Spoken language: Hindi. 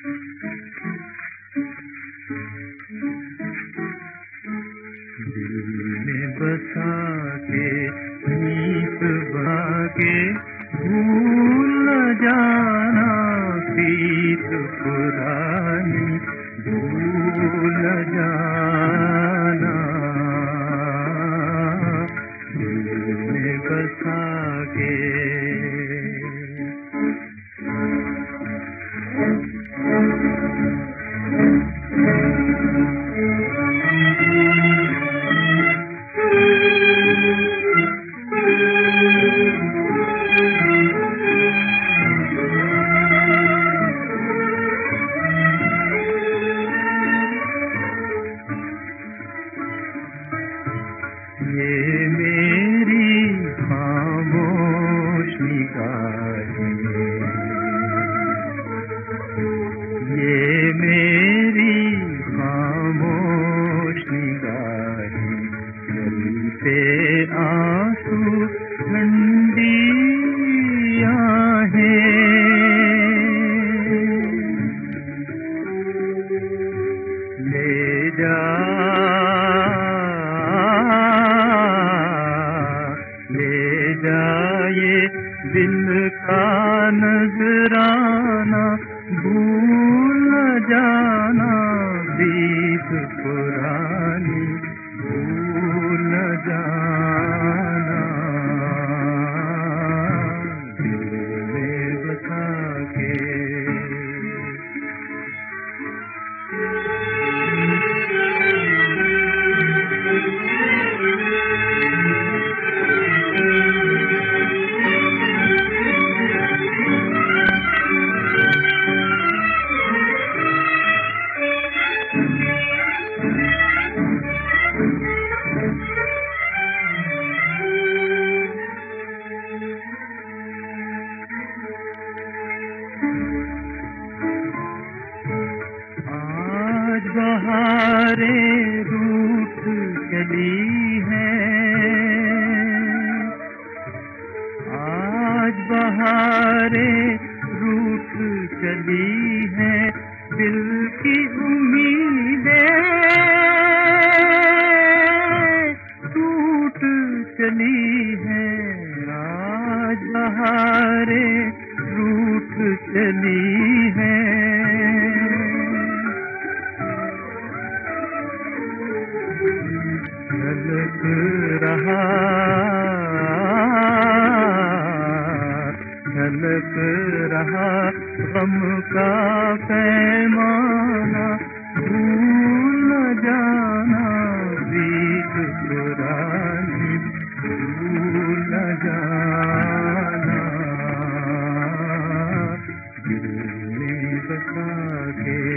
दिल में बसा के नीत बाके भूल न जाना प्रीत पुरानी, भूल न जाना दिल में बसा के। ये मेरी खामोश निगाहें, ये मेरी खामोश निगाहें, जलते आंसू ठंडी आहें, ले जा जाए दिल का नजराना, भूल न जाना प्रीत पुरानी, भूल न जाना दिल में बसा के। आज बहारें रूठ चली हैं, आज बहारें रूठ चली हैं, दिल की उम्मीदें टूट चली हैं, आज बहारें रूठ चली हैं, झलक रहा, झलक रहा गम का पैमाना, भूल न जाना प्रीत पुरानी, भूल न जाना दिल में बसा के।